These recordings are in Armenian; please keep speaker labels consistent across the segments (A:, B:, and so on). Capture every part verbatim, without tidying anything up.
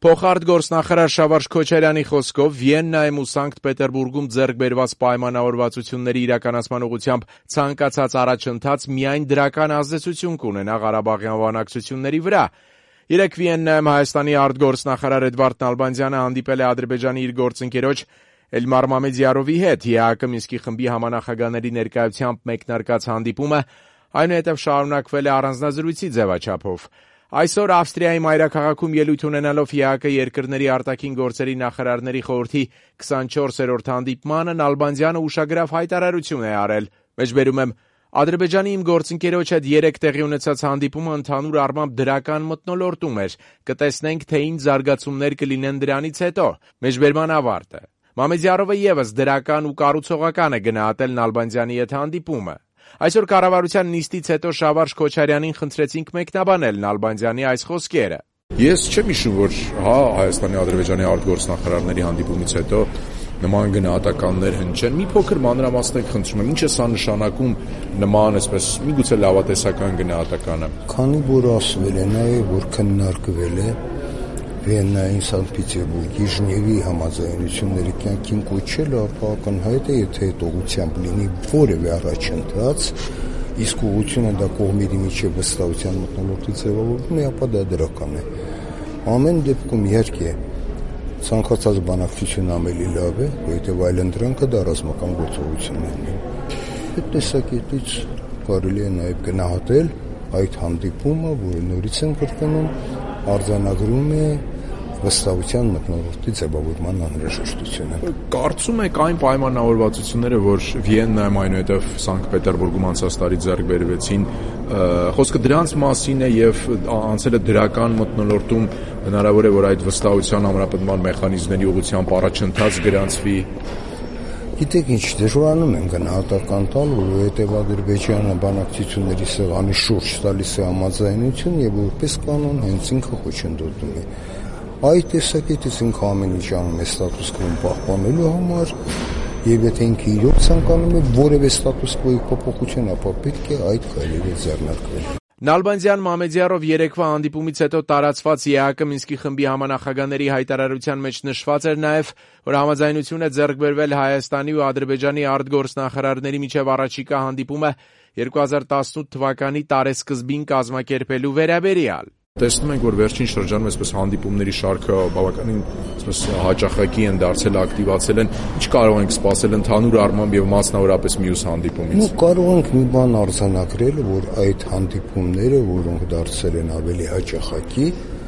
A: Փոխարտգործնախարար Շավարժ Քոչարյանի խոսքով Վիեննայում ու Սանկտ Պետերբուրգում ձեռք բերված պայմանավորվածությունների իրականացման ուղղությամբ ցանկացած առաջընթաց միայն դրական ազդեցություն կունենա Ղարաբաղյան բանակցությունների վրա։ Երեկ Վիեննայում Հայաստանի արտգործնախարար Էդվարդ Նալբանդյանը հանդիպել է Ադրբեջանի իր գործընկերոջ Էլմար Մամեդյարովի հետ։ ՀԱԿ Մինսկի խմբի համանախագահների ներկայությամբ մեկնարկած հանդիպումը այնուհետև շարունակվել է առանձնազրույցի ձևաչափով։ Այսօր Ավստրիայի մայրաքաղաքում ելույթ ունենալով ՀԱԿ երկրների արտաքին գործերի նախարարների խորհրդի քսանչորսերորդ հանդիպմանը Նալբանդյանը ուշագրավ հայտարարություն է արել։ Մեջբերում եմ, Ադրբեջանի իմ գործընկերոջ հետ երեկ տեղի ունեցած հանդիպումը ընդհանուր առմամբ դրական մթնոլորտում էր։ Կտեսնենք, թե ինչ զարգացումներ կլինեն դրանից հետո։ Մեջբերման ավարտը։ Մամեդյարովը ևս դրական ու կառուցողական է գնահատել Նալբանդյանի հետ հանդիպումը։ Այսօր կառավարության նիստից հետո Շավարժ Քոչարյանին խնդրեցինք մեկնաբանել Նալբանդյանի այս խոսքերը։
B: Ես չեմ հիշում, որ հա Հայաստանի Ադրբեջանի արտգործնախարարների հանդիպումից հետո նման գնահատականներ հնչեն։ Մի փոքր մանրամասնեք խնդրում եմ, ինչ է սա նշանակում նման, այսպես, միգուցե լավատեսական գնահատականը։
C: Քանի որ ասվել է նաև, որ քննարկվել է Վիեննային Սանկտ Պետերբուրգի Ժնևի համաձայնությունների կյանքին կոչելը, ակնհայտ է, եթե այդ ուղղությամբ լինի որևէ առաջընթաց, իսկ ուղղությունը դա կողմերի միջև վստահության մթնոլորտի ձևավորումն է, ապա դա դրական է։ Ամեն դեպքում իհարկե ցանկացած բանակցություն ավելի լավ է, որովհետև այլընտրանքը դա ռազմական գործողություններն են։ Այդ տեսակետից կարելի է նաև գնահատել այդ հանդիպումը, որը նորից են կրկնում, արձանագրում է վստահության մթնոլորտի ձևավորման անհրաժեշտությունը։
B: Կարծում եք այն պայմանավորվածությունները, որ Վիեննայում այնուհետև Սանկտ Պետերբուրգում անցած տարի ձեռք բերվեցին, խոսքը դրանց մասին է եւ անցել է դրական մթնոլորտում, հնարավոր է, որ այդ վստահության ամրապնդման մեխանիզմների ուղղությամբ առաջընթաց գրանցվի։
C: Գիտեք ինչ, դժվարանում են գնահատական տալ, որովհետև Ադրբեջանը բանակցությունների սեղանի շուրջ տալիս է համաձայնություն եւ որպես կանոն հենց ինքը խոչընդոտում է։ Այդ տեսակետից ինքը ամեն ինչ անում է ստատուս քվոն պահպանելու համար եւ եթե ինքը իրոք ցանկանում է որևէ ստատուս քվոյի փոփոխություն, ապա պետք է այդ քայլերը ձեռնարկվել։
A: Նալբանդյան-Մամեդյարով երեկվա հանդիպումից հետո տարածված ՀԱԿ Մինսկի խմբի համանախագահների հայտարարության մեջ նշված էր նաև, որ համաձայնություն է ձեռք բերվել Հայաստանի ու Ադրբեջանի արտգործնախարարների միջև առաջիկա հանդիպումը երկու հազար տասնութ թվականի տարեսկզբին կազմակերպելու վերաբերյալ։
B: Տեսնում ենք, որ վերջին շրջանում այսպես հանդիպումների շարքը բավականին այսպես հաճախակի են դարձել, ակտիվացել են։ Ինչ կարող ենք սպասել ընդհանուր առմամբ եւ մասնավորապես մյուս հանդիպումից։
C: Ու կարող ենք մի բան արձանագրել, որ այդ հանդիպումները, որոնք դարձել են ավելի հաճախակի,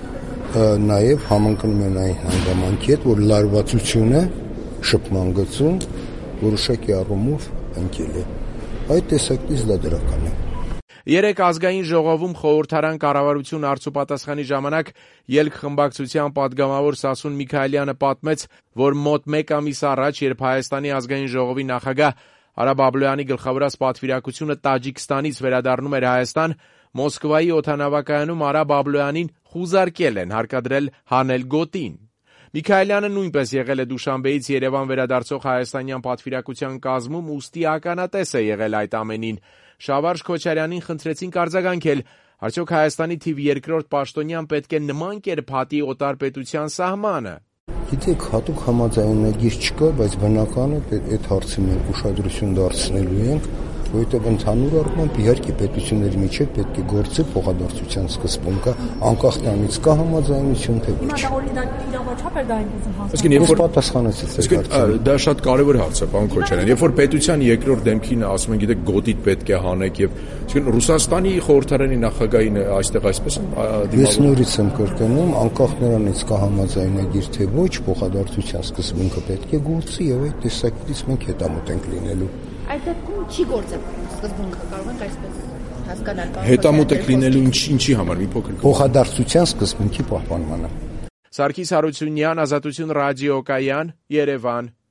C: նաեւ համընկնում են այն հանգամանքի հետ, որ լարվածությունը շփման գծում որոշակի առումով ընկել է։ Այդ տեսակետից դա դրական է։
A: Երեկ ազգային ժողովում խորհրդարան կառավարություն հարցուպատասխանի ժամանակ ելք խմբակցության պատգամավոր Սասուն Միքայելյանը պատմեց, որ մոտ մեկ ամիս առաջ, երբ Հայաստանի ազգային ժողովի նախագահ Արա Բաբլոյանի գլխավորած պատվիրակությունը Տաջիկստանից վերադառնում էր Հայաստան, Մոսկվայի օդանավակայանում Արա Բաբլոյանին խուզարկել են, հարկադրել հանել գոտին։ Միքայելյանը նույնպես եղել է Դուշանբեից Երևան վերադարձող հայաստանյան պատվիրակության կազմում, ուստի ականատես է եղել այդ ամենին։ Շավարժ Քոչարյանին խնդրեցինք արձագանքել, արդյոք Հայաստանի թիվ երկրորդ պաշտոնյան պետք է նման կերպ հատի օտար պետության սահմանը։
C: Գիտեք, հատուկ համաձայնագիր չկա, բայց բնական է այդ հարցի մենք ուշադրություն դարձնելու ենք, որովհետև ընդհանուր առմամբ իհարկե պետությունների միջև պետք է գործի փոխադարձության սկզբունքը, անկախ նրանից կա համաձայնություն թե ոչ։
D: Իրավաչափ է դա այնպես հասնում։
B: Այսինքն երբ որ
C: պատասխանեցիք,
B: այսինքն դա շատ կարևոր հարց է, պարոն Քոչարյան, երբ որ պետության երկրորդ դեմքին ասում են, գիտեք, գոտիդ պետք է հանեք եւ այսինքն Ռուսաստանի խորհրդարանի նախագահին այստեղ այսպես են դիմավորում։
C: Ես նորից եմ կրկնում, անկախ նրանից կա համաձայնագիր թե ոչ, փոխադարձության սկզբունքը պետք է գործի եւ այդ տեսակետից մենք հետամուտ ենք լինելու։
D: Այդ դեպքում չի գործել սկզբունքը, կարող ենք այսպես հասկանալ։
B: Հետամուտ եք լինելու ինչի համար, մի փոքր
C: փոխադարձության սկզբունքի պահպանմանը։
A: Սարգիս Հարությունյան, Ազատություն ռադիոկայան, Երևան։